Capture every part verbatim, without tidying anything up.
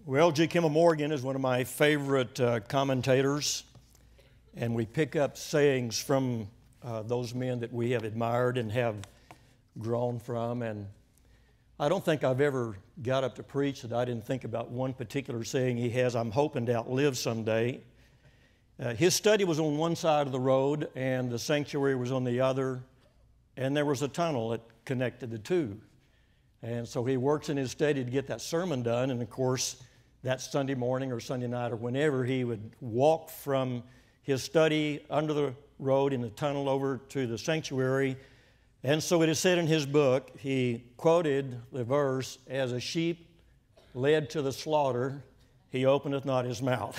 Well, G. Kimmel Morgan is one of my favorite uh, commentators, and we pick up sayings from uh, those men that we have admired and have grown from. And I don't think I've ever got up to preach that I didn't think about one particular saying he has I'm hoping to outlive someday. Uh, his study was on one side of the road, and the sanctuary was on the other, and there was a tunnel that connected the two. And so he works in his study to get that sermon done, and of course, that Sunday morning or Sunday night or whenever, he would walk from his study under the road in the tunnel over to the sanctuary. And so it is said in his book, he quoted the verse, "As a sheep led to the slaughter, he openeth not his mouth."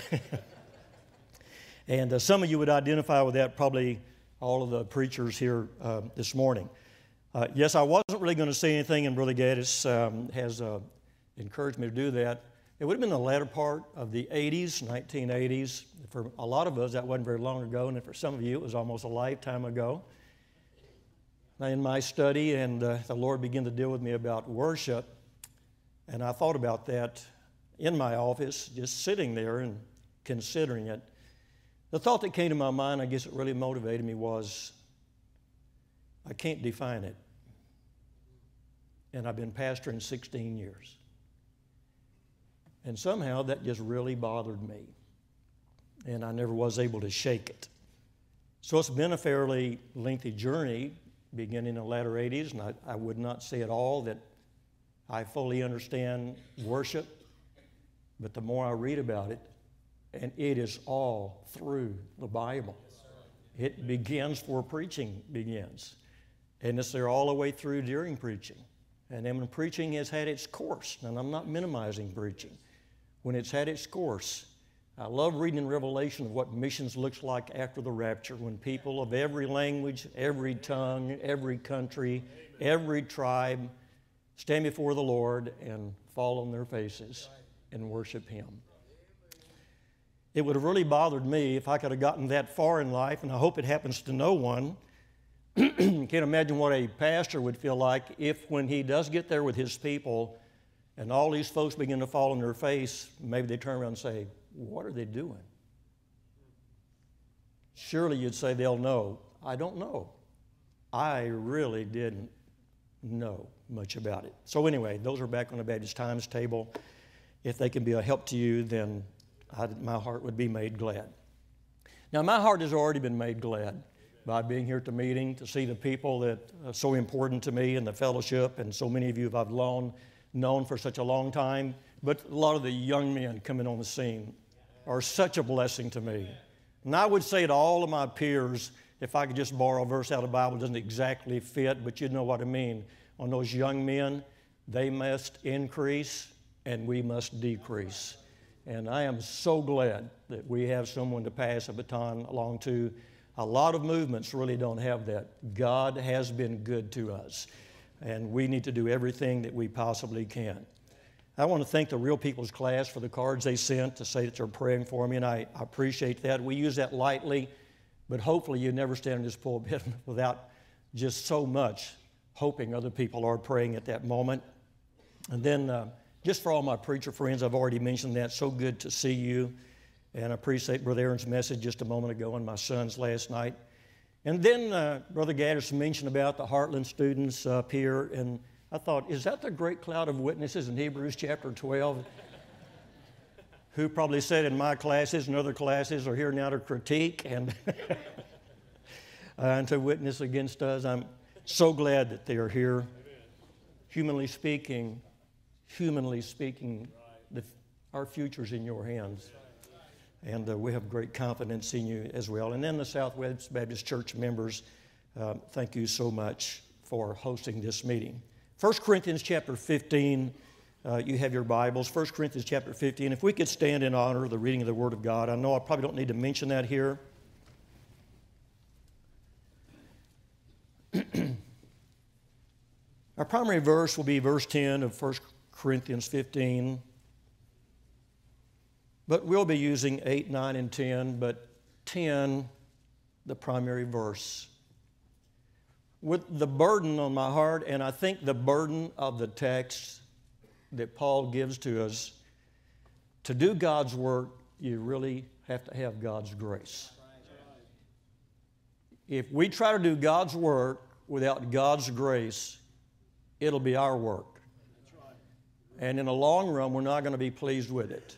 And uh, some of you would identify with that, probably all of the preachers here uh, this morning. Uh, yes, I wasn't really going to say anything, and Brother Gaddis um, has uh, encouraged me to do that. It would have been the latter part of the eighties, nineteen eighties. For a lot of us, that wasn't very long ago, and for some of you, it was almost a lifetime ago. In my study, and uh, the Lord began to deal with me about worship, and I thought about that in my office, just sitting there and considering it. The thought that came to my mind, I guess it really motivated me, was I can't define it. And I've been pastoring sixteen years. And somehow that just really bothered me. And I never was able to shake it. So it's been a fairly lengthy journey, beginning in the latter eighties, and I, I would not say at all that I fully understand worship, but the more I read about it, and it is all through the Bible. It begins where preaching begins. And it's there all the way through during preaching. And then when preaching has had its course, and I'm not minimizing preaching, when it's had its course, I love reading in Revelation of what missions looks like after the rapture, when people of every language, every tongue, every country, every tribe stand before the Lord and fall on their faces and worship Him. It would have really bothered me if I could have gotten that far in life, and I hope it happens to no one. Can't imagine what a pastor would feel like if, when he does get there with his people and all these folks begin to fall on their face, maybe they turn around and say, "What are they doing?" Surely you'd say they'll know. I don't know. I really didn't know much about it. So anyway, those are back on the Baptist Times table. If they can be a help to you, then I, my heart would be made glad. Now, my heart has already been made glad by being here at the meeting, to see the people that are so important to me in the fellowship, and so many of you I've long, known for such a long time. But a lot of the young men coming on the scene are such a blessing to me. And I would say to all of my peers, if I could just borrow a verse out of the Bible, it doesn't exactly fit, but you know what I mean. On those young men, they must increase and we must decrease. And I am so glad that we have someone to pass a baton along to. A lot of movements really don't have that. God has been good to us, and we need to do everything that we possibly can. I want to thank the Real People's class for the cards they sent to say that they're praying for me, and I, I appreciate that. We use that lightly, but hopefully you never stand in this pulpit without just so much hoping other people are praying at that moment. And then uh, just for all my preacher friends, I've already mentioned that. So good to see you. And I appreciate Brother Aaron's message just a moment ago and my son's last night. And then uh, Brother Gaddis mentioned about the Heartland students up here, and I thought, is that the great cloud of witnesses in Hebrews chapter twelve? Who probably said in my classes and other classes are here now to critique and, uh, and to witness against us. I'm so glad that they are here. Amen. Humanly speaking, humanly speaking, the, our future's in your hands. And uh, we have great confidence in you as well. And then the Southwest Baptist Church members, uh, thank you so much for hosting this meeting. First Corinthians chapter fifteen, uh, you have your Bibles. First Corinthians chapter fifteen. If we could stand in honor of the reading of the Word of God. I know I probably don't need to mention that here. Our primary verse will be verse ten of First Corinthians fifteen. But we'll be using eight, nine, and ten, but ten, the primary verse. With the burden on my heart, and I think the burden of the text that Paul gives to us, To do God's work, you really have to have God's grace. If we try to do God's work without God's grace, it'll be our work. And in the long run, we're not going to be pleased with it.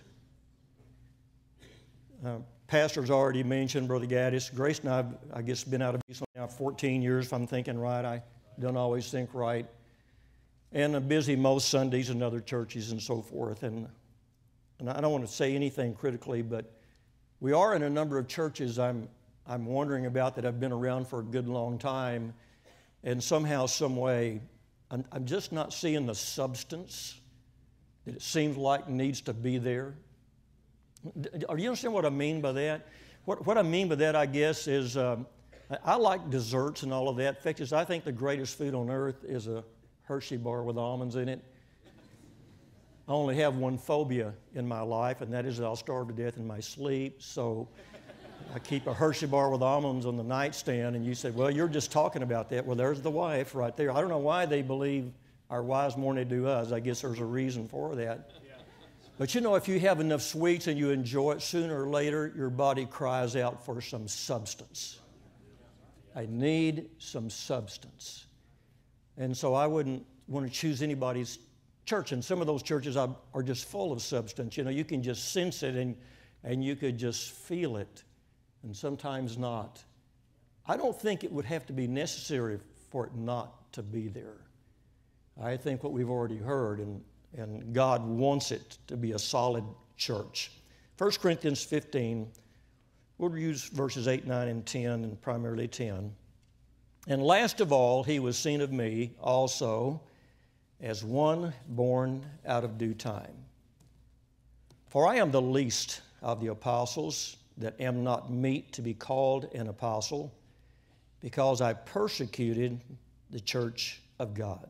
Uh, Pastor's already mentioned, Brother Gaddis. Grace and I have, I guess, been out of Eastland now fourteen years, if I'm thinking right. I don't always think right. And I'm busy most Sundays in other churches and so forth. And, and I don't want to say anything critically, but we are in a number of churches I'm, I'm wondering about that have been around for a good long time. And somehow, some way, I'm, I'm just not seeing the substance that it seems like needs to be there. Do you understand what I mean by that? What, what I mean by that, I guess, is um, I like desserts and all of that. In fact, is I think the greatest food on earth is a Hershey bar with almonds in it. I only have one phobia in my life, and that is that I'll starve to death in my sleep. So I keep a Hershey bar with almonds on the nightstand, and you say, well, you're just talking about that. Well, there's the wife right there. I don't know why they believe our wives more than they do us. I guess there's a reason for that. But you know, if you have enough sweets and you enjoy it, sooner or later, your body cries out for some substance. I need some substance. And so I wouldn't want to choose anybody's church. And some of those churches are, are just full of substance. You know, you can just sense it and, and you could just feel it, and sometimes not. I don't think it would have to be necessary for it not to be there. I think what we've already heard, and And God wants it to be a solid church. First Corinthians fifteen, we'll use verses eight, nine, and ten, and primarily ten. And last of all, he was seen of me also as one born out of due time. For I am the least of the apostles, that am not meet to be called an apostle, because I persecuted the church of God.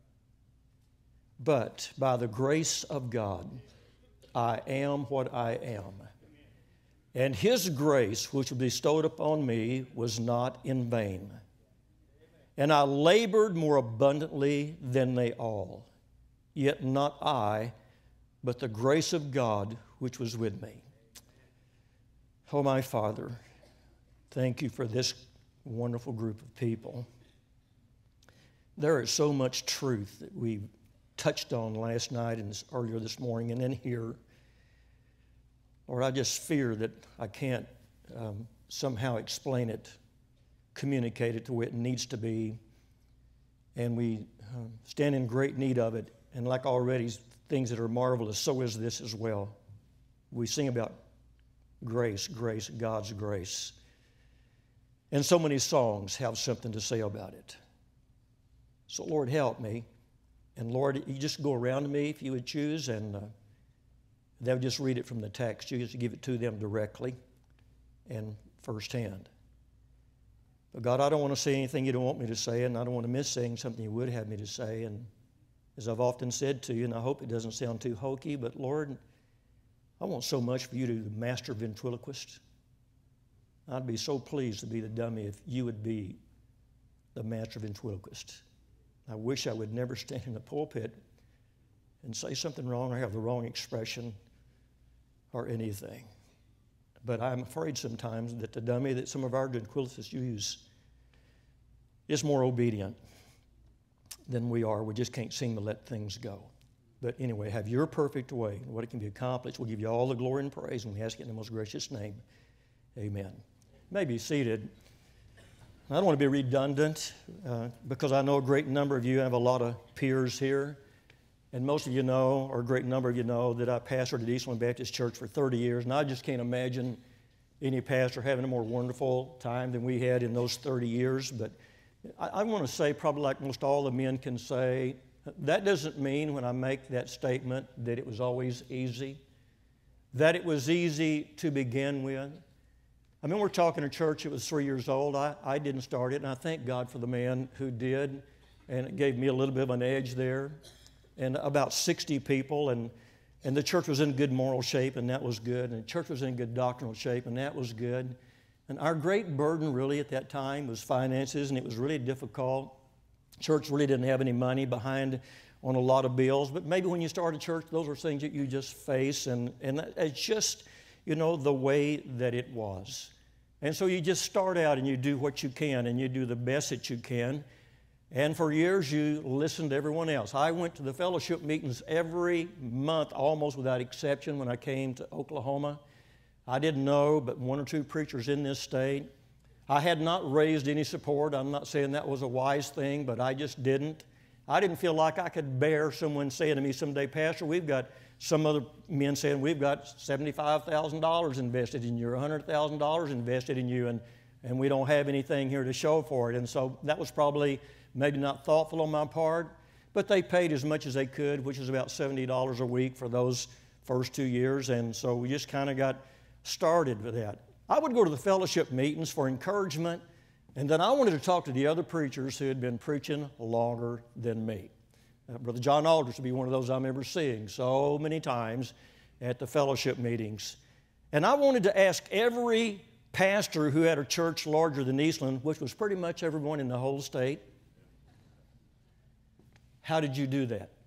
But by the grace of God, I am what I am. And his grace, which was bestowed upon me, was not in vain. And I labored more abundantly than they all. Yet not I, but the grace of God which was with me. Oh, my Father, thank you for this wonderful group of people. There is so much truth that we touched on last night and earlier this morning and then here. Lord, I just fear that I can't um, somehow explain it, communicate it the way it needs to be. And we uh, stand in great need of it. And like already, things that are marvelous, so is this as well. We sing about grace, grace, God's grace. And so many songs have something to say about it. So, Lord, help me. And, Lord, you just go around to me if you would choose, and uh, they would just read it from the text. You just give it to them directly and firsthand. But, God, I don't want to say anything you don't want me to say, and I don't want to miss saying something you would have me to say. And as I've often said to you, and I hope it doesn't sound too hokey, but, Lord, I want so much for you to be the master ventriloquist. I'd be so pleased to be the dummy if you would be the master ventriloquist. I wish I would never stand in the pulpit and say something wrong or have the wrong expression or anything. But I'm afraid sometimes that the dummy that some of our ventriloquists use is more obedient than we are. We just can't seem to let things go. But anyway, have your perfect way. What it can be accomplished, we'll give you all the glory and praise, and we ask it in the most gracious name. Amen. You may be seated. I don't want to be redundant uh, because I know a great number of you have a lot of peers here. And most of you know, or a great number of you know, that I pastored at Eastland Baptist Church for thirty years. And I just can't imagine any pastor having a more wonderful time than we had in those thirty years. But I, I want to say, probably like most all the men can say, that doesn't mean when I make that statement that it was always easy. That it was easy to begin with. I mean, we're talking a church that was three years old. I, I didn't start it, and I thank God for the man who did, and it gave me a little bit of an edge there. And about sixty people, and, and the church was in good moral shape, and that was good. And the church was in good doctrinal shape, and that was good. And our great burden really at that time was finances, and it was really difficult. Church really didn't have any money behind on a lot of bills, but maybe when you start a church, those are things that you just face, and, and it's just, you know, the way that it was. And so you just start out and you do what you can, and you do the best that you can. And for years, you listened to everyone else. I went to the fellowship meetings every month, almost without exception, when I came to Oklahoma. I didn't know but one or two preachers in this state. I had not raised any support. I'm not saying that was a wise thing, but I just didn't. I didn't feel like I could bear someone saying to me someday, Pastor, we've got some other men saying, we've got seventy-five thousand dollars invested in you, or one hundred thousand dollars invested in you, and, and we don't have anything here to show for it. And so that was probably maybe not thoughtful on my part, but they paid as much as they could, which is about seventy dollars a week for those first two years. And so we just kind of got started with that. I would go to the fellowship meetings for encouragement, and then I wanted to talk to the other preachers who had been preaching longer than me. Uh, Brother John Aldrich would be one of those I remember seeing so many times at the fellowship meetings. And I wanted to ask every pastor who had a church larger than Eastland, which was pretty much everyone in the whole state, how did you do that?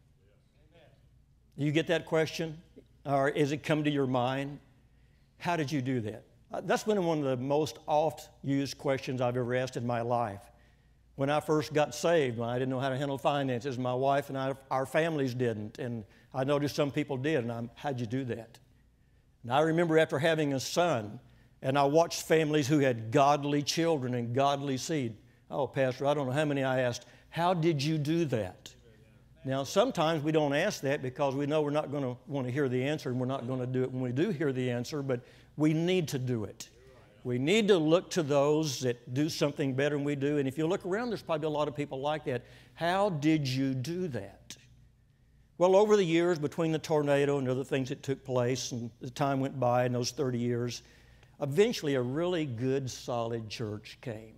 You get that question? Or has it come to your mind? How did you do that? Uh, that's been one of the most oft-used questions I've ever asked in my life. When I first got saved, when I didn't know how to handle finances, my wife and I, our families didn't, and I noticed some people did, and I'm, how'd you do that? And I remember after having a son, and I watched families who had godly children and godly seed. Oh, Pastor, I don't know how many I asked, how did you do that? Now, sometimes we don't ask that because we know we're not going to want to hear the answer, and we're not going to do it when we do hear the answer, but we need to do it. We need to look to those that do something better than we do, and if you look around, there's probably a lot of people like that. How did you do that? Well, over the years, between the tornado and other things that took place, and the time went by in those thirty years, eventually a really good, solid church came.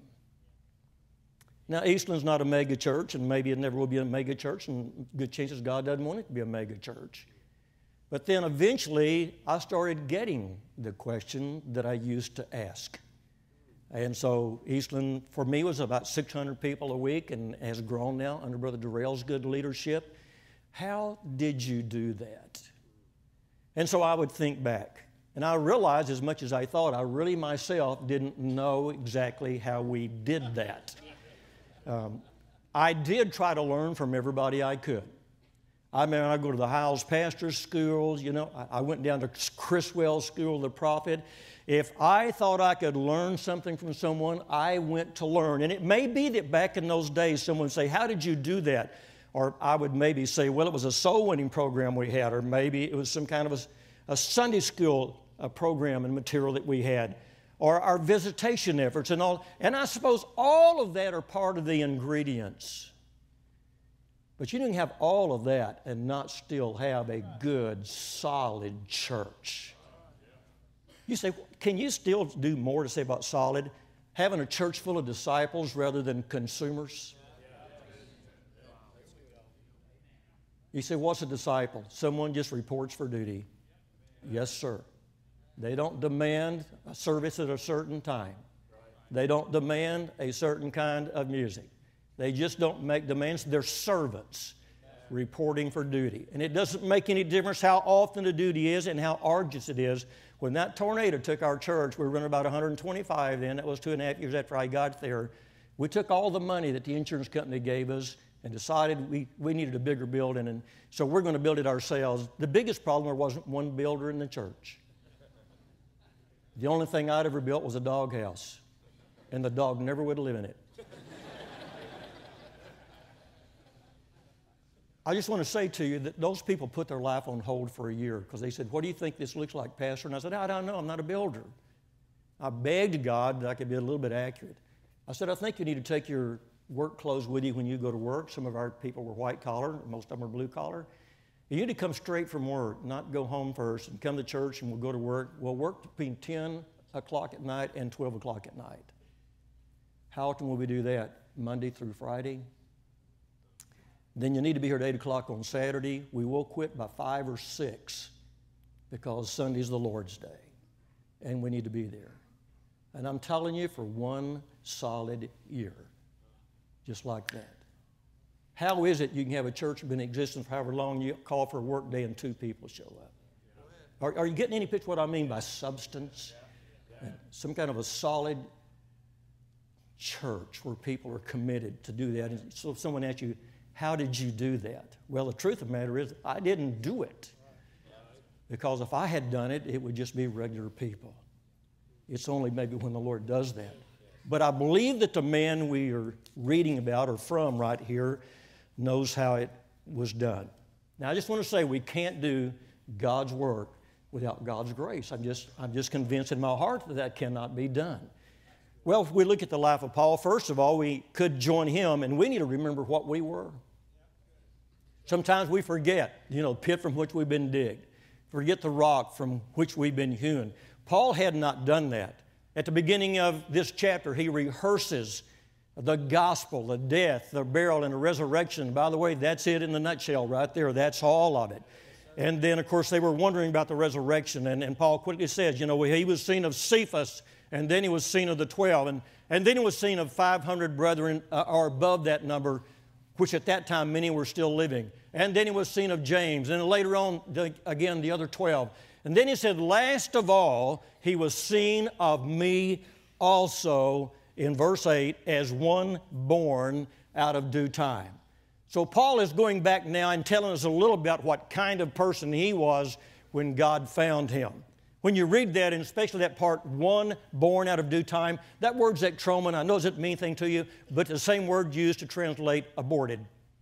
Now, Eastland's not a mega church, and maybe it never will be a mega church, and good chances God doesn't want it to be a mega church. But then eventually, I started getting the question that I used to ask. And so Eastland, for me, was about six hundred people a week and has grown now under Brother Durrell's good leadership. How did you do that? And so I would think back. And I realized, as much as I thought, I really myself didn't know exactly how we did that. Um, I did try to learn from everybody I could. I mean, I go to the Hiles Pastors Schools, you know, I, I went down to Criswell School of the Prophet. If I thought I could learn something from someone, I went to learn. And it may be that back in those days, someone would say, how did you do that? Or I would maybe say, well, it was a soul winning program we had, or maybe it was some kind of a, a Sunday school a program and material that we had, or our visitation efforts and all. And I suppose all of that are part of the ingredients. But you can have all of that and not still have a good, solid church. You say, can you still do more to say about solid? Having a church full of disciples rather than consumers? You say, what's a disciple? Someone just reports for duty. Yes, sir. They don't demand a service at a certain time. They don't demand a certain kind of music. They just don't make demands. They're servants reporting for duty. And it doesn't make any difference how often the duty is and how arduous it is. When that tornado took our church, we were running about one hundred twenty-five then. That was two and a half years after I got there. We took all the money that the insurance company gave us and decided we, we needed a bigger building. And so we're going to build it ourselves. The biggest problem, there wasn't one builder in the church. The only thing I'd ever built was a doghouse, and the dog never would live in it. I just want to say to you that those people put their life on hold for a year because they said, what do you think this looks like, Pastor? And I said, I don't know. I'm not a builder. I begged God that I could be a little bit accurate. I said, I think you need to take your work clothes with you when you go to work. Some of our people were white collar. Most of them are blue collar. You need to come straight from work, not go home first and come to church and we'll go to work. We'll work between ten o'clock at night and twelve o'clock at night. How often will we do that? Monday through Friday? Then you need to be here at eight o'clock on Saturday. We will quit by five or six because Sunday's the Lord's Day and we need to be there. And I'm telling you, for one solid year, just like that. How is it you can have a church been in existence for however long, you call for a work day and two people show up? Are, are you getting any picture of what I mean by substance? Some kind of a solid church where people are committed to do that. And so if someone asks you, how did you do that? Well, the truth of the matter is, I didn't do it. Because if I had done it, it would just be regular people. It's only maybe when the Lord does that. But I believe that the man we are reading about or from right here knows how it was done. Now, I just want to say we can't do God's work without God's grace. I'm just, I'm just convinced in my heart that that cannot be done. Well, if we look at the life of Paul, first of all, we could join him, and we need to remember what we were. Sometimes we forget, you know, the pit from which we've been digged. Forget the rock from which we've been hewn. Paul had not done that. At the beginning of this chapter, he rehearses the gospel, the death, the burial, and the resurrection. By the way, that's it in the nutshell right there. That's all of it. And then, of course, they were wondering about the resurrection. And, and Paul quickly says, you know, he was seen of Cephas, and then he was seen of the twelve. And, and then he was seen of five hundred brethren, uh, or above that number, which at that time many were still living. And then he was seen of James. And later on, the, again, the other twelve. And then he said, last of all, he was seen of me also, in verse eight, as one born out of due time. So Paul is going back now and telling us a little about what kind of person he was when God found him. When you read that, and especially that part, one born out of due time, that word's ektromen. I know it doesn't mean anything to you, but the same word used to translate aborted.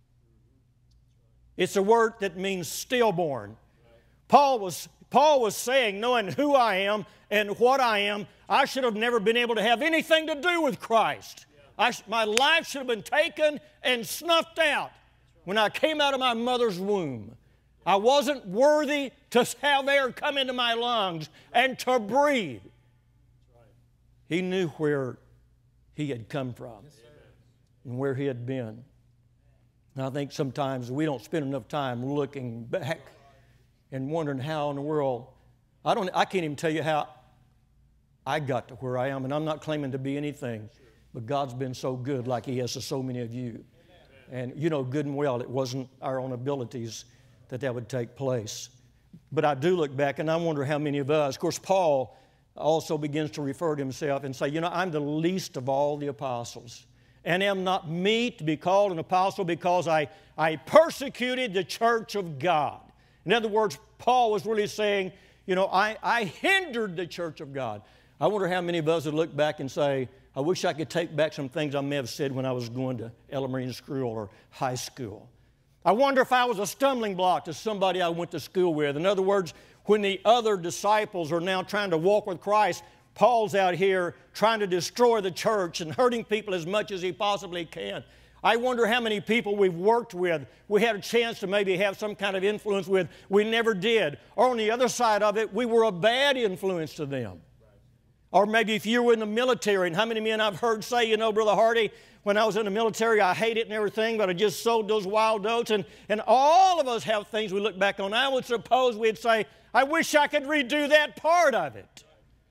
It's a word that means stillborn. Paul was, Paul was saying, knowing who I am and what I am, I should have never been able to have anything to do with Christ. I, my life should have been taken and snuffed out when I came out of my mother's womb. I wasn't worthy to have air come into my lungs and to breathe. He knew where he had come from and where he had been. And I think sometimes we don't spend enough time looking back and wondering how in the world, I don't, I can't even tell you how I got to where I am, and I'm not claiming to be anything, but God's been so good like He has to so many of you. And you know good and well it wasn't our own abilities that that would take place. But I do look back and I wonder how many of us, of course Paul also begins to refer to himself and say, you know, I'm the least of all the apostles, and am not meet to be called an apostle because I, I persecuted the church of God. In other words, Paul was really saying, you know, I, I hindered the church of God. I wonder how many of us would look back and say, I wish I could take back some things I may have said when I was going to elementary school or high school. I wonder if I was a stumbling block to somebody I went to school with. In other words, when the other disciples are now trying to walk with Christ, Paul's out here trying to destroy the church and hurting people as much as he possibly can. I wonder how many people we've worked with, we had a chance to maybe have some kind of influence with, we never did. Or on the other side of it, we were a bad influence to them. Or maybe if you were in the military, and how many men I've heard say, you know, Brother Hardy, when I was in the military, I hated it and everything, but I just sowed those wild oats. And, and all of us have things we look back on. I would suppose we'd say, I wish I could redo that part of it.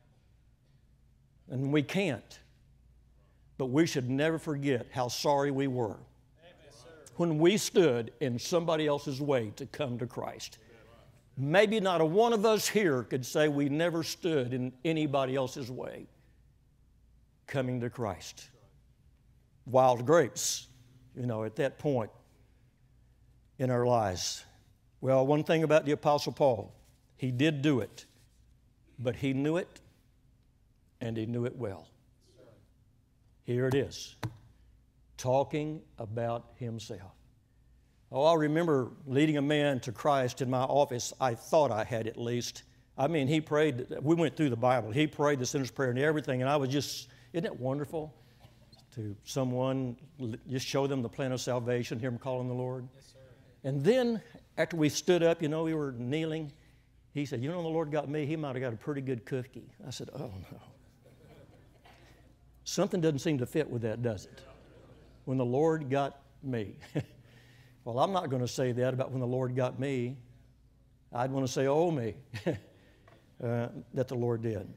And we can't. But we should never forget how sorry we were when we stood in somebody else's way to come to Christ. Maybe not a one of us here could say we never stood in anybody else's way coming to Christ. Wild grapes, you know, at that point in our lives. Well, one thing about the Apostle Paul, he did do it, but he knew it, and he knew it well. Here it is, talking about himself. Oh, I remember leading a man to Christ in my office. I thought I had at least. I mean, he prayed. We went through the Bible. He prayed the sinner's prayer and everything, and I was just, isn't it wonderful to someone just show them the plan of salvation, hear them calling the Lord? Yes, sir. And then after we stood up, you know, we were kneeling, he said, you know, the Lord got me, he might have got a pretty good cookie. I said, oh, no. Something doesn't seem to fit with that, does it? When the Lord got me. Well, I'm not going to say that about when the Lord got me. I'd want to say, oh, me, uh, that the Lord did.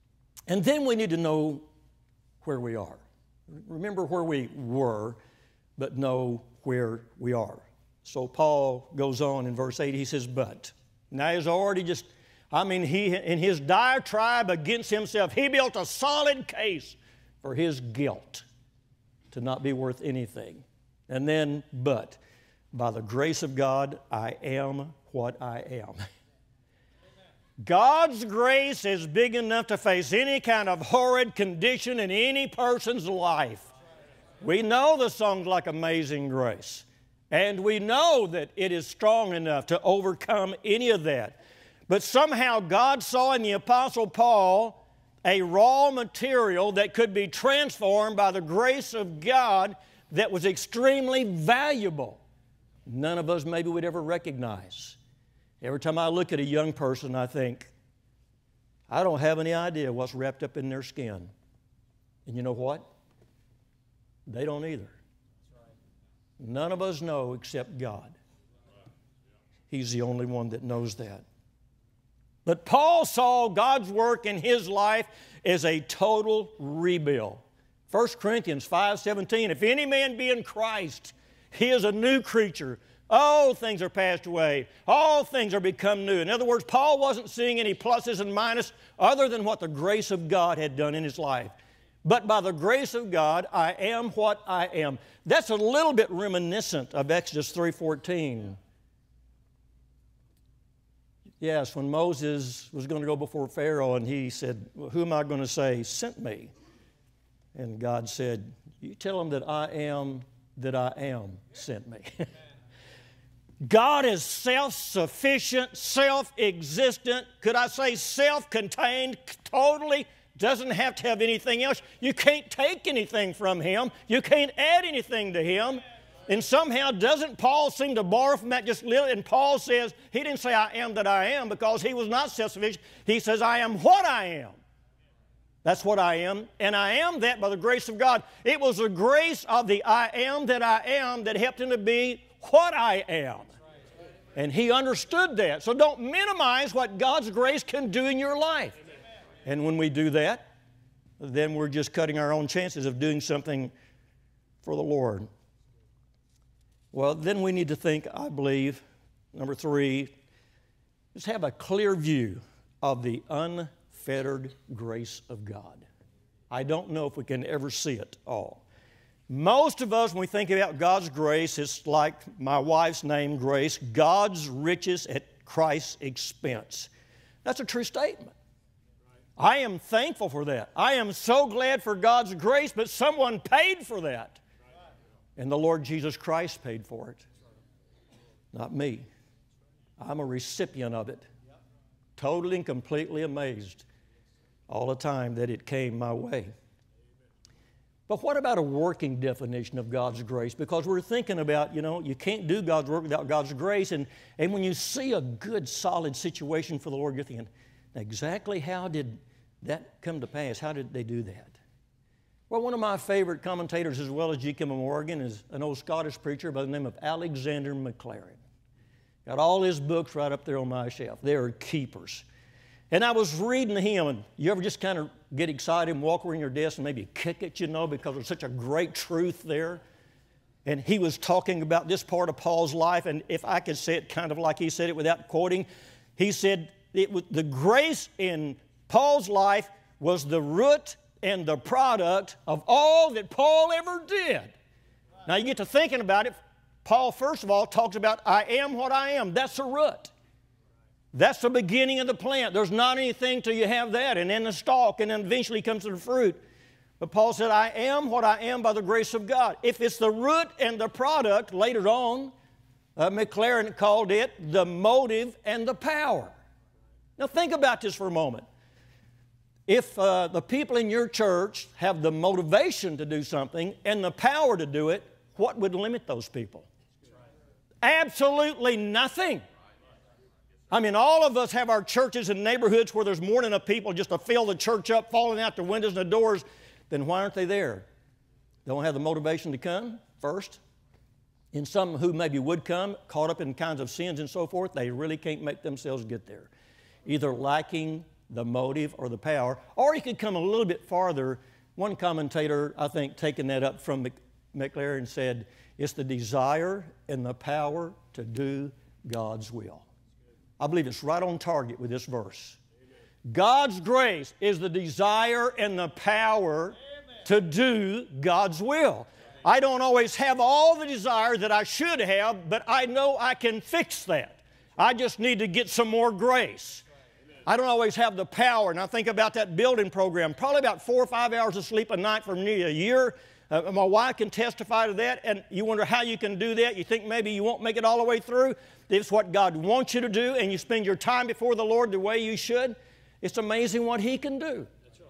And then we need to know where we are. Remember where we were. but know where we are. So Paul goes on in verse eight, he says, but. Now he's already just, I mean, he in his diatribe against himself, he built a solid case for his guilt to not be worth anything. And then, but, by the grace of God, I am what I am. God's grace is big enough to face any kind of horrid condition in any person's life. We know the songs like Amazing Grace, and we know that it is strong enough to overcome any of that. But somehow God saw in the Apostle Paul a raw material that could be transformed by the grace of God that was extremely valuable. None of us maybe would ever recognize. Every time I look at a young person, I think, I don't have any idea what's wrapped up in their skin. And you know what? They don't either. None of us know except God. He's the only one that knows that. But Paul saw God's work in his life as a total rebuild. First Corinthians five seventeen, if any man be in Christ, he is a new creature. All things are passed away. All things are become new. In other words, Paul wasn't seeing any pluses and minuses other than what the grace of God had done in his life. But by the grace of God, I am what I am. That's a little bit reminiscent of Exodus three fourteen. Yes, when Moses was going to go before Pharaoh and he said, well, who am I going to say sent me? And God said, you tell him that I am that I am sent me. God is self-sufficient, self-existent, could I say self-contained, totally doesn't have to have anything else. You can't take anything from Him. You can't add anything to Him. And somehow doesn't Paul seem to borrow from that just a little? And Paul says, he didn't say I am that I am because he was not self-sufficient. He says I am what I am. That's what I am. And I am that by the grace of God. It was the grace of the I am that I am that helped him to be what I am. And he understood that. So don't minimize what God's grace can do in your life. And when we do that, then we're just cutting our own chances of doing something for the Lord. Well, then we need to think, I believe, number three, just have a clear view of the unfettered grace of God. I don't know if we can ever see it all. Most of us, when we think about God's grace, it's like my wife's name, Grace, God's riches at Christ's expense. That's a true statement. I am thankful for that. I am so glad for God's grace, but someone paid for that. And the Lord Jesus Christ paid for it, not me. I'm a recipient of it. Totally and completely amazed all the time that it came my way. But what about a working definition of God's grace? Because we're thinking about, you know, you can't do God's work without God's grace. And, and when you see a good, solid situation for the Lord, you're thinking, exactly how did that come to pass? How did they do that? Well, one of my favorite commentators, as well as G. Kimmel Morgan, is an old Scottish preacher by the name of Alexander Maclaren. Got all his books right up there on my shelf. They are keepers. And I was reading him, and you ever just kind of get excited and walk around your desk and maybe kick it, you know, because there's such a great truth there. And he was talking about this part of Paul's life, and if I could say it kind of like he said it without quoting, he said it was, the grace in Paul's life was the root and the product of all that Paul ever did. Now you get to thinking about it, Paul first of all talks about I am what I am. That's the root. That's the beginning of the plant. There's not anything till you have that, and then the stalk, and then eventually comes to the fruit. But Paul said, I am what I am by the grace of God. If it's the root and the product, later on, uh, Maclaren called it the motive and the power. Now think about this for a moment. If uh, the people in your church have the motivation to do something and the power to do it, what would limit those people? Absolutely nothing. I mean, all of us have our churches and neighborhoods where there's more than enough people just to fill the church up, falling out the windows and the doors. Then why aren't they there? They don't have the motivation to come first. And some who maybe would come, caught up in kinds of sins and so forth, they really can't make themselves get there. Either lacking the motive or the power, or you could come a little bit farther. One commentator, I think, taking that up from McLaren said, it's the desire and the power to do God's will. I believe it's right on target with this verse. God's grace is the desire and the power to do God's will. I don't always have all the desire that I should have, but I know I can fix that. I just need to get some more grace. I don't always have the power, and I think about that building program, probably about four or five hours of sleep a night for nearly a year. Uh, my wife can testify to that, and you wonder how you can do that. You think maybe you won't make it all the way through. It's what God wants you to do, and you spend your time before the Lord the way you should. It's amazing what He can do.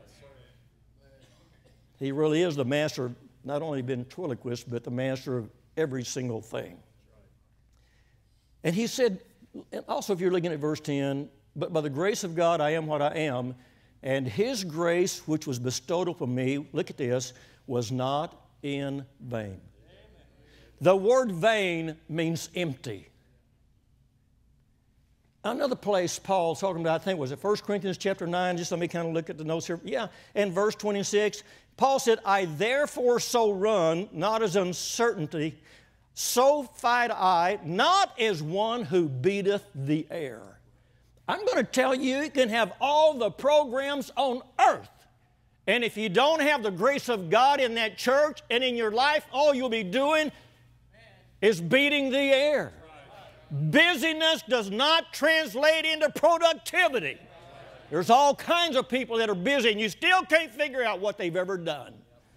He really is the master of not only ventriloquist, but the master of every single thing. And He said, and also if you're looking at verse ten, but by the grace of God I am what I am, and His grace which was bestowed upon me, look at this, was not in vain. Amen. The word vain means empty. Another place Paul's talking about, I think, was it First Corinthians chapter nine? Just let me kind of look at the notes here. Yeah, and verse twenty-six, Paul said, I therefore so run, not as uncertainty, so fight I, not as one who beateth the air. I'm going to tell you, you can have all the programs on earth. And if you don't have the grace of God in that church and in your life, all you'll be doing is beating the air. Busyness does not translate into productivity. There's all kinds of people that are busy and you still can't figure out what they've ever done.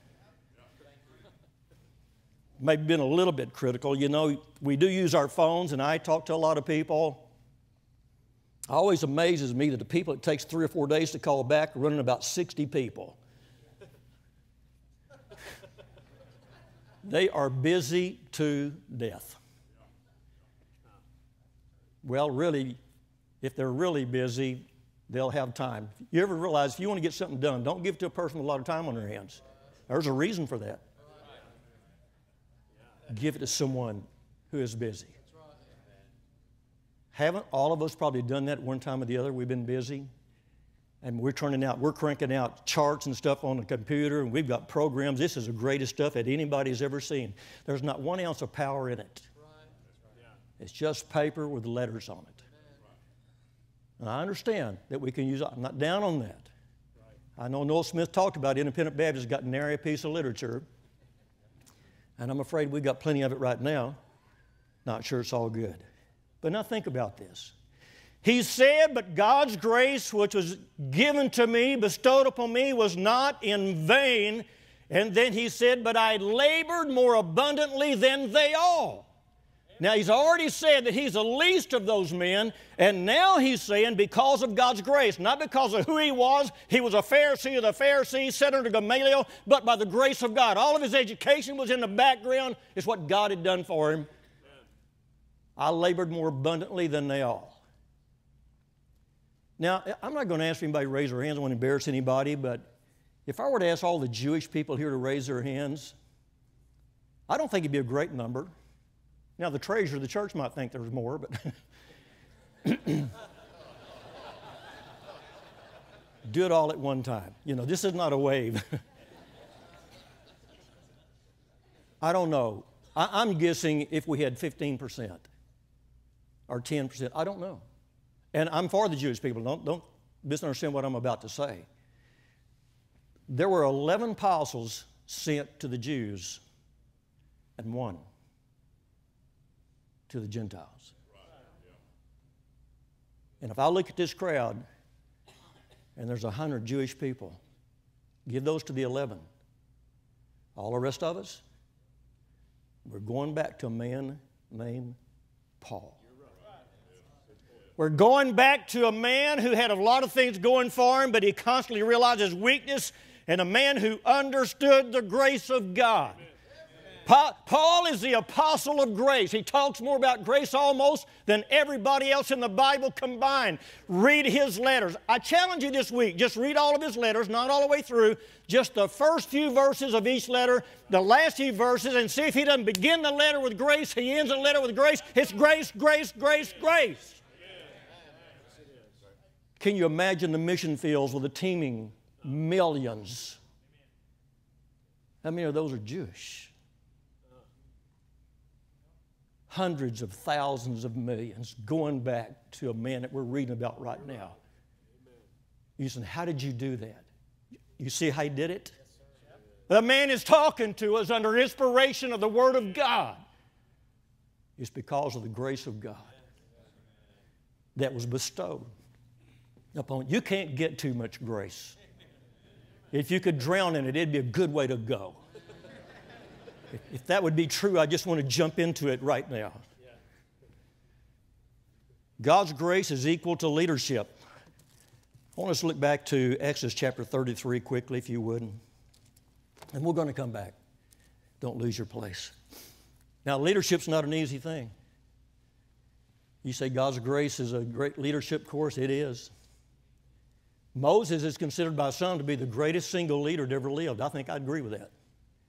Maybe been a little bit critical. You know, we do use our phones, and I talk to a lot of people. It always amazes me that the people it takes three or four days to call back are running about sixty people. They are busy to death. Well, really, if they're really busy, they'll have time. You ever realize if you want to get something done, don't give it to a person with a lot of time on their hands. There's a reason for that. Give it to someone who is busy. Haven't all of us probably done that one time or the other? We've been busy, and we're turning out, we're cranking out charts and stuff on the computer, and we've got programs. This is the greatest stuff that anybody's ever seen. There's not one ounce of power in it. It's just paper with letters on it. And I understand that we can use it. I'm not down on that. I know Noel Smith talked about Independent Baptists got nary a piece of literature, and I'm afraid we've got plenty of it right now. Not sure it's all good. But now think about this. He said, but God's grace which was given to me, bestowed upon me, was not in vain. And then he said, but I labored more abundantly than they all. Now he's already said that he's the least of those men, and now he's saying because of God's grace, not because of who he was. He was a Pharisee of the Pharisees, sat under Gamaliel, but by the grace of God. All of his education was in the background. It's what God had done for him. I labored more abundantly than they all. Now, I'm not going to ask anybody to raise their hands. I don't want to embarrass anybody, but if I were to ask all the Jewish people here to raise their hands, I don't think it'd be a great number. Now, the treasurer of the church might think there's more, but do it all at one time. You know, this is not a wave. I don't know. I, I'm guessing if we had fifteen percent or ten percent, I don't know. And I'm for the Jewish people. Don't, don't misunderstand what I'm about to say. There were eleven apostles sent to the Jews and one to the Gentiles. And if I look at this crowd and there's a hundred Jewish people, give those to the eleven. All the rest of us, we're going back to a man named Paul. We're going back to a man who had a lot of things going for him, but he constantly realized his weakness, and a man who understood the grace of God. Paul is the apostle of grace. He talks more about grace almost than everybody else in the Bible combined. Read his letters. I challenge you this week, just read all of his letters, not all the way through, just the first few verses of each letter, the last few verses, and see if he doesn't begin the letter with grace, he ends the letter with grace. It's grace, grace, grace, grace. Can you imagine the mission fields with the teeming millions? How many of those are Jewish? hundreds of thousands of millions going back to a man that we're reading about right now. You said, how did you do that? You see how he did it? The man is talking to us under inspiration of the Word of God. It's because of the grace of God that was bestowed upon you. You can't get too much grace. If you could drown in it, it'd be a good way to go. If, if that would be true, I just want to jump into it right now. God's grace is equal to leadership. I want us to look back to Exodus chapter thirty-three quickly, if you would. And we're going to come back. Don't lose your place. Now, leadership's not an easy thing. You say God's grace is a great leadership course. It is. Moses is considered by some to be the greatest single leader that ever lived. I think I'd agree with that.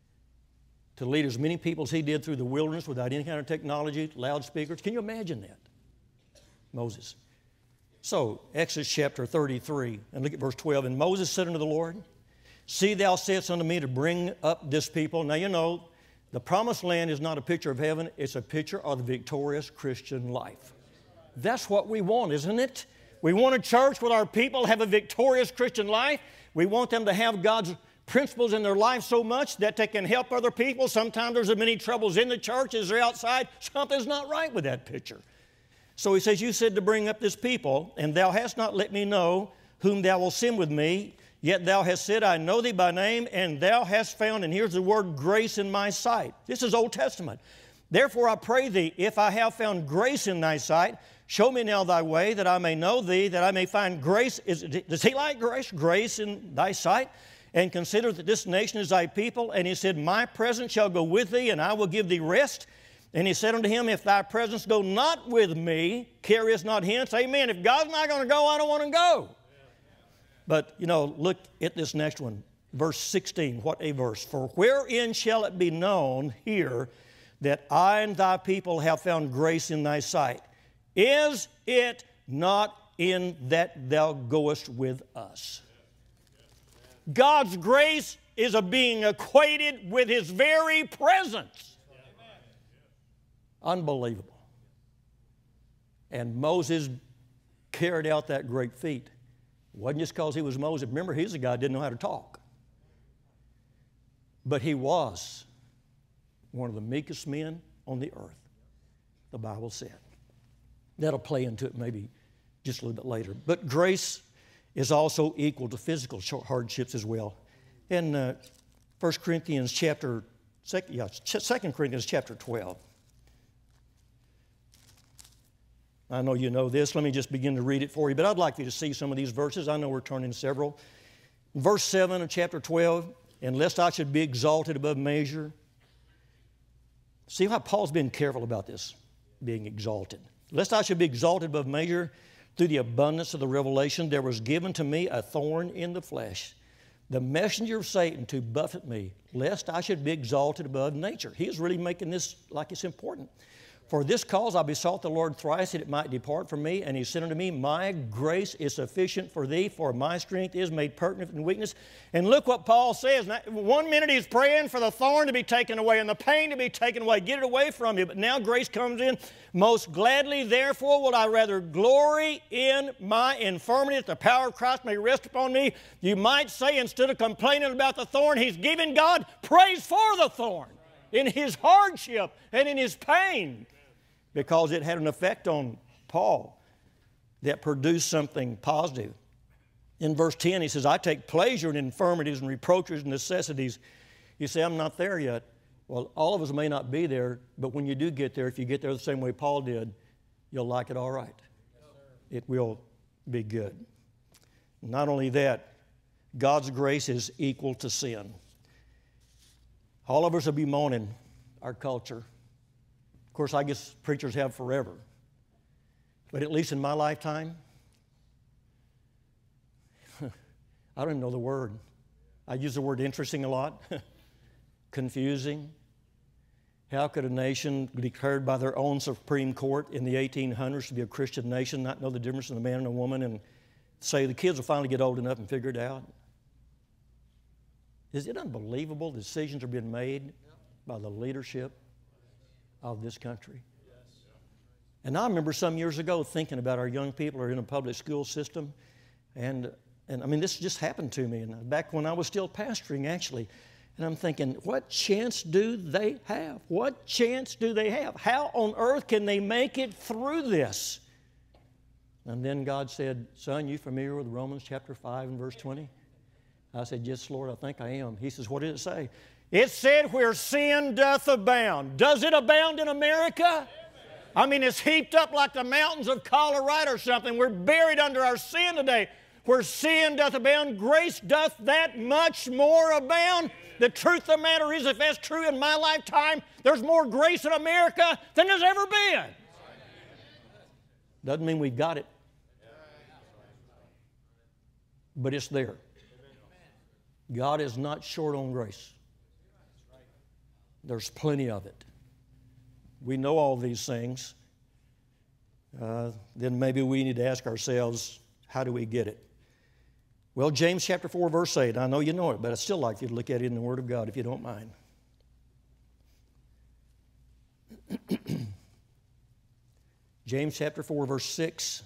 To lead as many people as he did through the wilderness without any kind of technology, loudspeakers. Can you imagine that? Moses. So, Exodus chapter thirty-three, and look at verse twelve. And Moses said unto the Lord, see, thou saidst unto me to bring up this people. Now, you know, the promised land is not a picture of heaven. It's a picture of the victorious Christian life. That's what we want, isn't it? We want a church where our people have a victorious Christian life. We want them to have God's principles in their life so much that they can help other people. Sometimes there's as many troubles in the church as they're outside. Something's not right with that picture. So he says, you said to bring up this people, and thou hast not let me know whom thou wilt send with me. Yet thou hast said, I know thee by name, and thou hast found, and here's the word, grace in my sight. This is Old Testament. Therefore I pray thee, if I have found grace in thy sight, show me now thy way, that I may know thee, that I may find grace. Is, does he like grace? Grace in thy sight? And consider that this nation is thy people. And he said, my presence shall go with thee, and I will give thee rest. And he said unto him, if thy presence go not with me, carry us not hence. Amen. If God's not going to go, I don't want to go. But, you know, look at this next one. Verse sixteen, what a verse. For wherein shall it be known here that I and thy people have found grace in thy sight? Is it not in that thou goest with us? God's grace is a being equated with His very presence. Unbelievable. And Moses carried out that great feat. It wasn't just because he was Moses. Remember, he's a guy who didn't know how to talk. But he was one of the meekest men on the earth, the Bible said. That'll play into it maybe just a little bit later. But grace is also equal to physical hardships as well. In uh, First Corinthians chapter, yeah, Second Corinthians chapter twelve. I know you know this. Let me just begin to read it for you. But I'd like you to see some of these verses. I know we're turning several. Verse seven of chapter twelve, and lest I should be exalted above measure. See how Paul's been careful about this, being exalted. Lest I should be exalted above measure through the abundance of the revelation, there was given to me a thorn in the flesh, the messenger of Satan to buffet me, lest I should be exalted above nature. He is really making this like it's important. For this cause I besought the Lord thrice that it might depart from me, and he said unto me, my grace is sufficient for thee, for my strength is made perfect in weakness. And look what Paul says. Now, one minute he's praying for the thorn to be taken away and the pain to be taken away. Get it away from you. But now grace comes in. Most gladly, therefore, will I rather glory in my infirmity, that the power of Christ may rest upon me. You might say, instead of complaining about the thorn, he's giving God praise for the thorn in his hardship and in his pain, because it had an effect on Paul that produced something positive. In verse ten, he says, I take pleasure in infirmities and reproaches and necessities. You say, I'm not there yet. Well, all of us may not be there, but when you do get there, if you get there the same way Paul did, you'll like it all right. It will be good. Not only that, God's grace is equal to sin. All of us will be moaning our culture. Of course, I guess preachers have forever. But at least in my lifetime, I don't even know the word. I use the word interesting a lot. Confusing. How could a nation declared by their own Supreme Court in the eighteen hundreds to be a Christian nation not know the difference in a man and a woman and say the kids will finally get old enough and figure it out? Is it unbelievable decisions are being made by the leadership of this country? And I remember some years ago thinking about our young people who are in a public school system. And, and I mean, this just happened to me. And back when I was still pastoring, actually. And I'm thinking, what chance do they have? What chance do they have? How on earth can they make it through this? And then God said, son, you familiar with Romans chapter five and verse twenty? I said, yes, Lord, I think I am. He says, what did it say? It said, where sin doth abound. Does it abound in America? I mean, it's heaped up like the mountains of Colorado or something. We're buried under our sin today. Where sin doth abound, grace doth that much more abound. The truth of the matter is, if that's true in my lifetime, there's more grace in America than there's ever been. Doesn't mean we've got it, but it's there. God is not short on grace. There's plenty of it. We know all these things. Uh, then maybe we need to ask ourselves, how do we get it? Well, James chapter four, verse eight. I know you know it, but I'd still like you to look at it in the Word of God if you don't mind. James chapter four, verse six.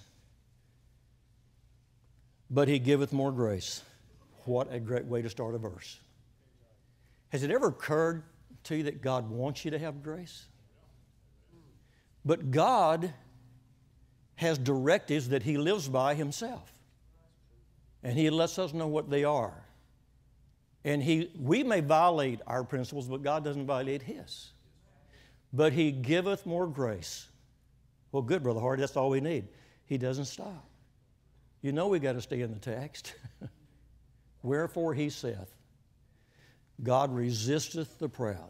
But he giveth more grace. What a great way to start a verse. Has it ever occurred to you that God wants you to have grace? But God has directives that He lives by Himself. And He lets us know what they are. And he, we may violate our principles, but God doesn't violate His. But He giveth more grace. Well, good, Brother Hardy, that's all we need. He doesn't stop. You know we got to stay in the text. Wherefore He saith, God resisteth the proud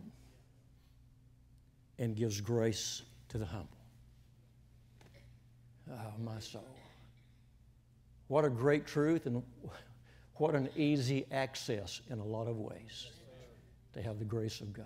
and gives grace to the humble. Oh, my soul. What a great truth, and what an easy access in a lot of ways to have the grace of God.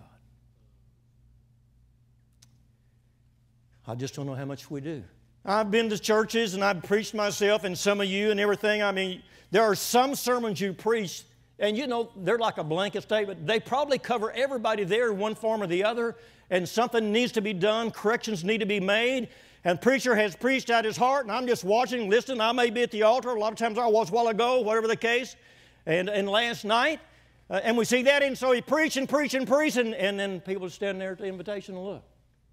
I just don't know how much we do. I've been to churches and I've preached myself and some of you and everything. I mean, there are some sermons you preach, and you know, they're like a blanket statement. They probably cover everybody there in one form or the other, and something needs to be done, corrections need to be made. And preacher has preached out his heart, and I'm just watching, listening. I may be at the altar. A lot of times I was a while ago, whatever the case, and, and last night. Uh, and we see that, and so he preached and preached and preached, and, and then people stand there at the invitation and look.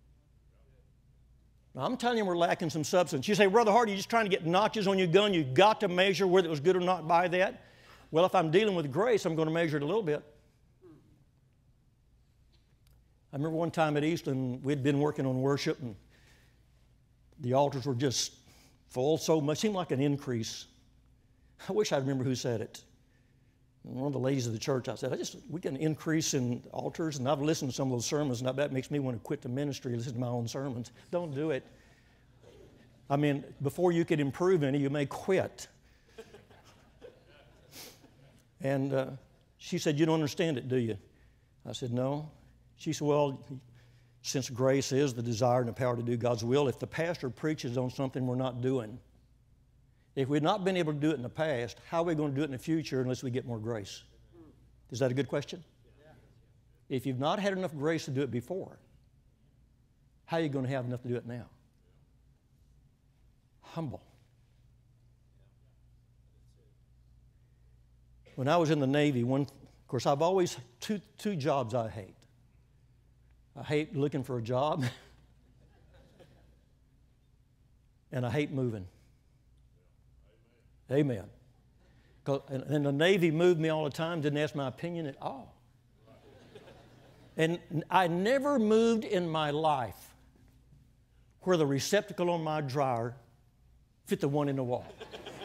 Now, I'm telling you, we're lacking some substance. You say, Brother Hardy, you're just trying to get notches on your gun. You've got to measure whether it was good or not by that. Well, if I'm dealing with grace, I'm going to measure it a little bit. I remember one time at Eastland, we'd been working on worship, and the altars were just full so much. It seemed like an increase. I wish I remember who said it. One of the ladies of the church, I said, I just, we can increase in altars. And I've listened to some of those sermons, and that makes me want to quit the ministry and listen to my own sermons. Don't do it. I mean, before you can improve any, you may quit. And uh, she said, you don't understand it, do you? I said, no. She said, well, since grace is the desire and the power to do God's will, if the pastor preaches on something we're not doing, if we've not been able to do it in the past, how are we going to do it in the future unless we get more grace? Is that a good question? If you've not had enough grace to do it before, how are you going to have enough to do it now? Humble. When I was in the Navy, one, of course, I've always, two, two jobs I hate. I hate looking for a job, and I hate moving. Amen. And, and the Navy moved me all the time, didn't ask my opinion at all. And I never moved in my life where the receptacle on my dryer fit the one in the wall.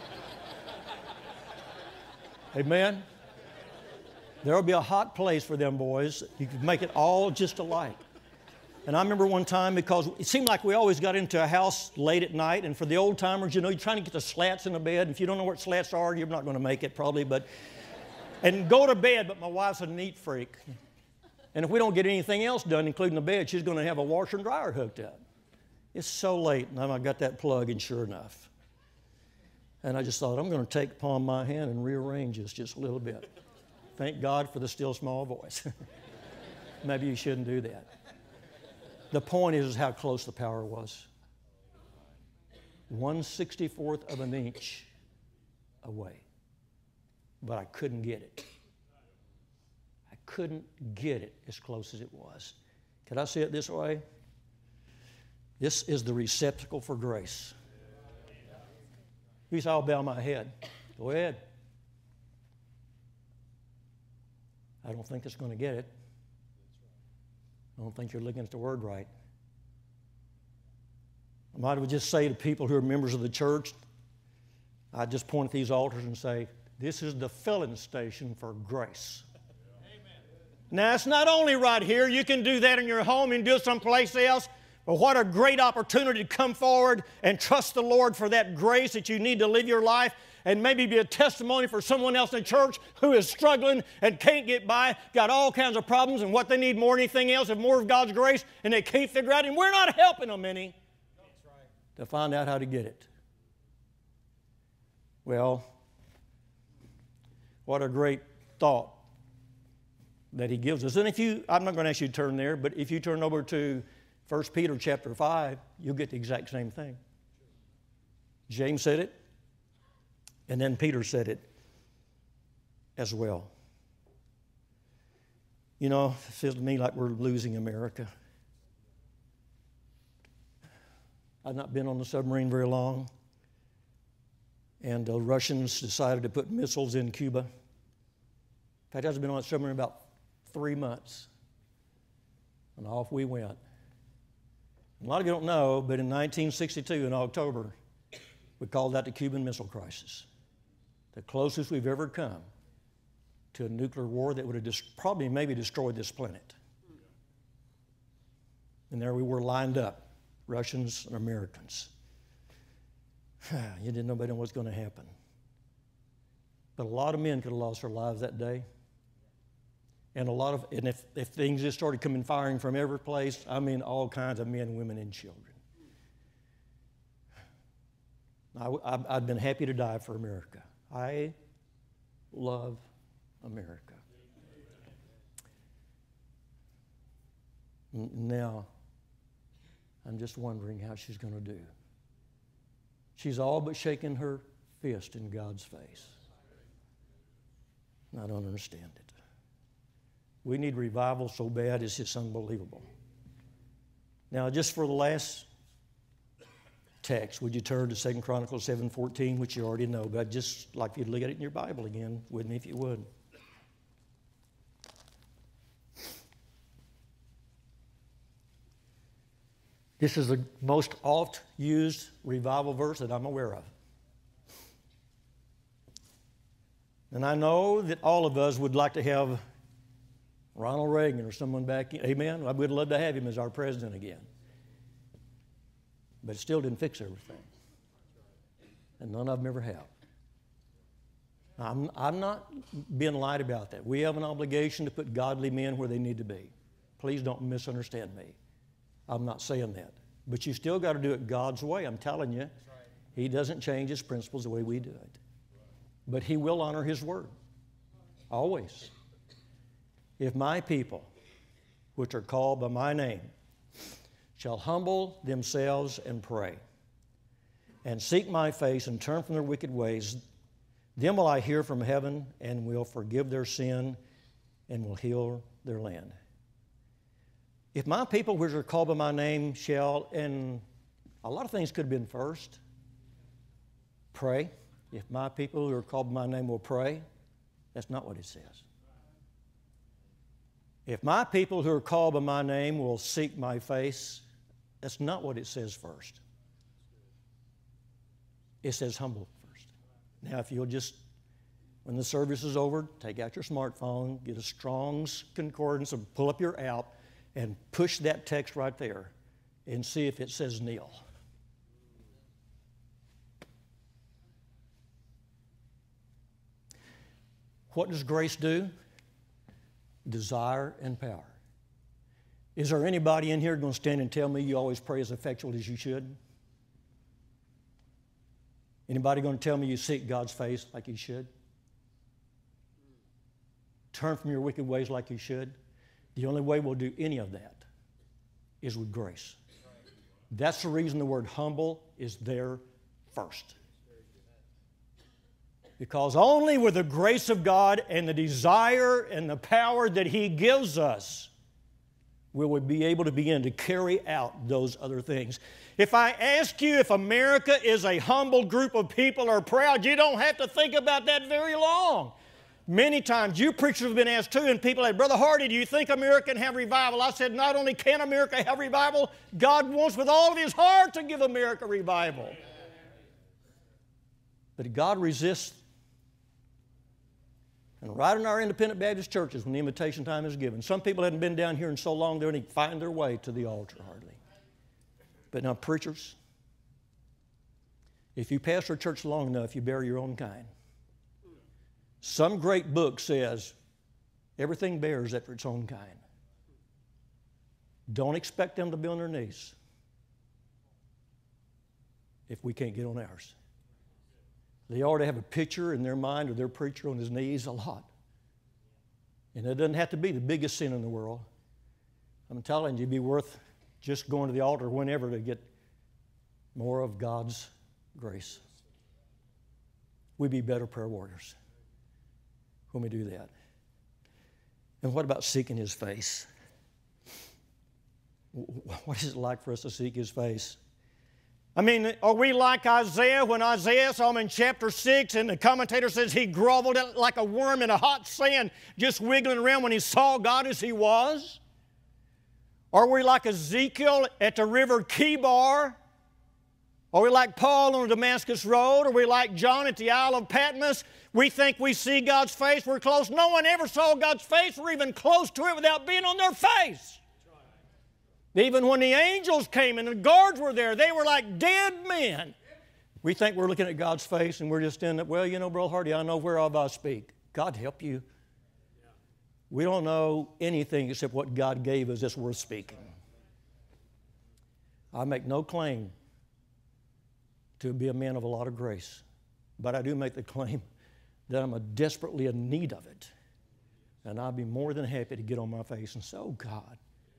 Amen? There'll be a hot place for them boys. You can make it all just alike. And I remember one time, because it seemed like we always got into a house late at night, and for the old timers, you know, you're trying to get the slats in the bed. And if you don't know what slats are, you're not going to make it probably, but, and go to bed, but my wife's a neat freak. And if we don't get anything else done, including the bed, she's going to have a washer and dryer hooked up. It's so late, and I got that plug, and sure enough. And I just thought, I'm going to take upon my hand and rearrange this just a little bit. Thank God for the still small voice. Maybe you shouldn't do that. The point is how close the power was. one sixty-fourth of an inch away. But I couldn't get it. I couldn't get it as close as it was. Could I say it this way? This is the receptacle for grace. You say, I'll bow my head. Go ahead. I don't think it's going to get it. I don't think you're looking at the word right. I might as just say to people who are members of the church, I just point at these altars and say, this is the filling station for grace. Amen. Now, it's not only right here. You can do that in your home and do it someplace else. But what a great opportunity to come forward and trust the Lord for that grace that you need to live your life and maybe be a testimony for someone else in church who is struggling and can't get by, got all kinds of problems, and what they need more than anything else is more of God's grace, and they can't figure out, and we're not helping them any to find out how to get it. Well, what a great thought that he gives us. And if you, I'm not going to ask you to turn there, but if you turn over to First Peter chapter five, you'll get the exact same thing. James said it, and then Peter said it as well. You know, it feels to me like we're losing America. I've not been on the submarine very long, and the Russians decided to put missiles in Cuba. In fact, I've been on that submarine about three months, and off we went. A lot of you don't know, but in nineteen sixty-two, in October, we called that the Cuban Missile Crisis. The closest we've ever come to a nuclear war that would have dis- probably maybe destroyed this planet. And there we were lined up, Russians and Americans. You didn't know about what's going to happen. But a lot of men could have lost their lives that day. And a lot of, and if, if things just started coming firing from every place, I mean all kinds of men, women, and children. I, I, I'd been happy to die for America. I love America. Now, I'm just wondering how she's going to do. She's all but shaking her fist in God's face. I don't understand it. We need revival so bad, it's just unbelievable. Now, just for the last text, would you turn to Second Chronicles seven fourteen, which you already know, but I'd just like you to look at it in your Bible again with me if you would. This is the most oft-used revival verse that I'm aware of. And I know that all of us would like to have Ronald Reagan or someone back in. Amen? I would love to have him as our president again. But it still didn't fix everything. And none of them ever have. I'm, I'm not being lied about that. We have an obligation to put godly men where they need to be. Please don't misunderstand me. I'm not saying that. But you still got to do it God's way. I'm telling you, He doesn't change His principles the way we do it. But He will honor His word. Always. If my people, which are called by my name, shall humble themselves and pray, and seek my face and turn from their wicked ways, then will I hear from heaven and will forgive their sin and will heal their land. If my people, which are called by my name, shall, and a lot of things could have been first, pray. If my people who are called by my name will pray, that's not what it says. If my people who are called by my name will seek my face, that's not what it says first. It says humble first. Now, if you'll just, when the service is over, take out your smartphone, get a Strong's Concordance, and pull up your app, and push that text right there, and see if it says kneel. What does grace do? Desire and power. Is there anybody in here going to stand and tell me you always pray as effectual as you should? Anybody going to tell me you seek God's face like you should? Turn from your wicked ways like you should? The only way we'll do any of that is with grace. That's the reason the word humble is there first. Because only with the grace of God and the desire and the power that He gives us will we be able to begin to carry out those other things. If I ask you if America is a humble group of people or proud, you don't have to think about that very long. Many times, you preachers have been asked too, and people say, Brother Hardy, do you think America can have revival? I said, not only can America have revival, God wants with all of His heart to give America revival. But God resists. And right in our independent Baptist churches, when the invitation time is given, some people haven't been down here in so long, they don't even find their way to the altar hardly. But now, preachers, if you pastor a church long enough, you bear your own kind. Some great book says everything bears after its own kind. Don't expect them to be on their knees if we can't get on ours. They ought to have a picture in their mind of their preacher on his knees a lot. And it doesn't have to be the biggest sin in the world. I'm telling you, it'd be worth just going to the altar whenever to get more of God's grace. We'd be better prayer warriors when we do that. And what about seeking His face? What is it like for us to seek His face? I mean, are we like Isaiah when Isaiah saw him in chapter six and the commentator says he groveled like a worm in a hot sand, just wiggling around when he saw God as He was? Are we like Ezekiel at the river Kibar? Are we like Paul on the Damascus Road? Are we like John at the Isle of Patmos? We think we see God's face, we're close. No one ever saw God's face or even close to it without being on their face. Even when the angels came and the guards were there, they were like dead men. We think we're looking at God's face and we're just in it. Well, you know, Brother Hardy, I know whereof I speak. God help you. We don't know anything except what God gave us that's worth speaking. I make no claim to be a man of a lot of grace, but I do make the claim that I'm a desperately in need of it. And I'd be more than happy to get on my face and say, oh, God,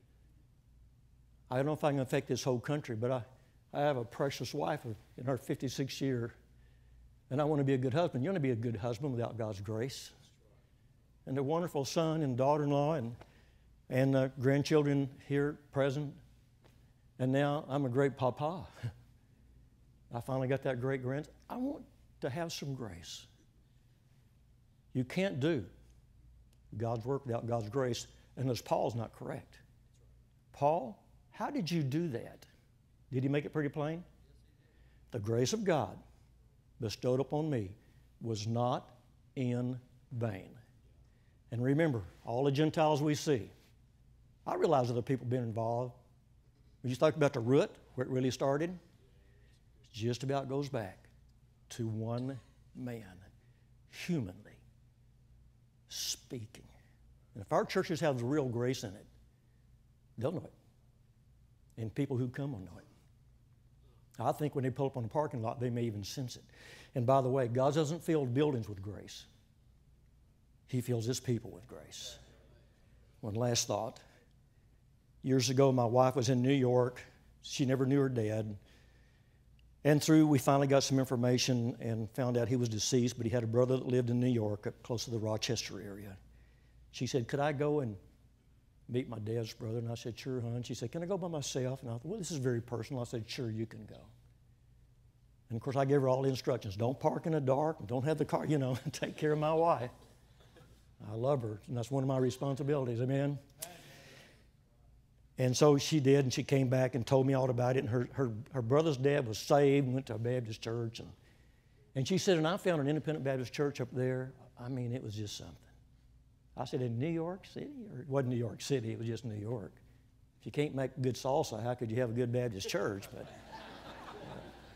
I don't know if I can affect this whole country, but I, I have a precious wife in her fifty-sixth year, and I want to be a good husband. You want to be a good husband without God's grace. And a wonderful son and daughter-in-law and, and uh, grandchildren here present. And now I'm a great papa. I finally got that great grandson. I want to have some grace. You can't do God's work without God's grace unless Paul's not correct. Paul, how did you do that? Did he make it pretty plain? The grace of God bestowed upon me was not in vain. And remember, all the Gentiles we see, I realize other people have been involved. When you talk about the root, where it really started, it just about goes back to one man, humanly speaking. And if our churches have the real grace in it, they'll know it. And people who come will know it. I think when they pull up on the parking lot, they may even sense it. And by the way, God doesn't fill buildings with grace. He fills His people with grace. One last thought. Years ago, my wife was in New York. She never knew her dad. And through, we finally got some information and found out he was deceased, but he had a brother that lived in New York, up close to the Rochester area. She said, could I go and meet my dad's brother? And I said, sure, hon. She said, can I go by myself? And I thought, well, this is very personal. I said, sure, you can go. And of course, I gave her all the instructions. Don't park in the dark. Don't have the car, you know, take care of my wife. I love her, and that's one of my responsibilities, amen? And so she did, and she came back and told me all about it. And her, her, her brother's dad was saved, went to a Baptist church. And, and she said, and I found an independent Baptist church up there. I mean, it was just something. I said, in New York City? Or it wasn't New York City, it was just New York. If you can't make good salsa, how could you have a good Baptist church? But uh,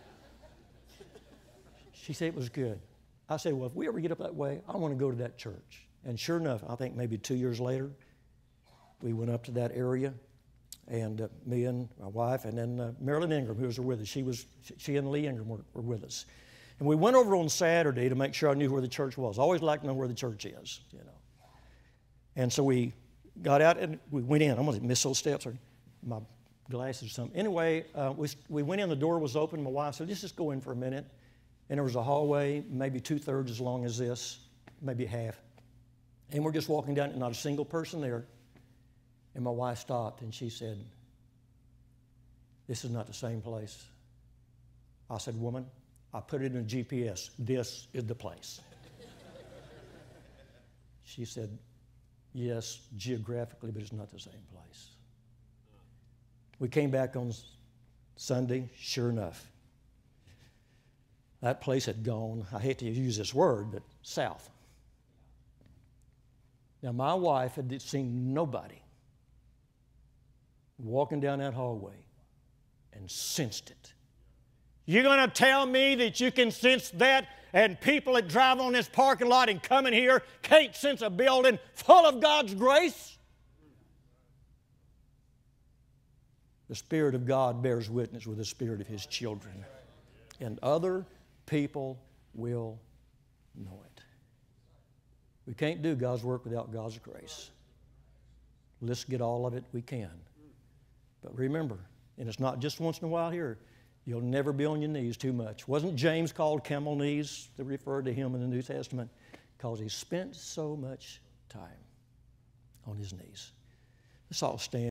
she said it was good. I said, well, if we ever get up that way, I want to go to that church. And sure enough, I think maybe two years later, we went up to that area, and uh, me and my wife, and then uh, Marilyn Ingram, who was with us. She was, she and Lee Ingram were, were with us. And we went over on Saturday to make sure I knew where the church was. I always like to know where the church is, you know. And so we got out and we went in. I'm going to miss those steps. My glasses or something. Anyway, uh, we, we went in, the door was open. My wife said, let's just go in for a minute. And there was a hallway, maybe two-thirds as long as this, maybe half. And we're just walking down, and not a single person there. And my wife stopped, and she said, this is not the same place. I said, woman, I put it in a G P S. This is the place. She said, yes, geographically, but it's not the same place. We came back on Sunday, sure enough. That place had gone, I hate to use this word, but south. Now, my wife had seen nobody walking down that hallway and sensed it. You're going to tell me that you can sense that, and people that drive on this parking lot and come in here can't sense a building full of God's grace? The Spirit of God bears witness with the spirit of His children, and other people will know it. We can't do God's work without God's grace. Let's get all of it we can. But remember, and it's not just once in a while here, you'll never be on your knees too much. Wasn't James called camel knees? They referred to him in the New Testament because he spent so much time on his knees. Let's all stand.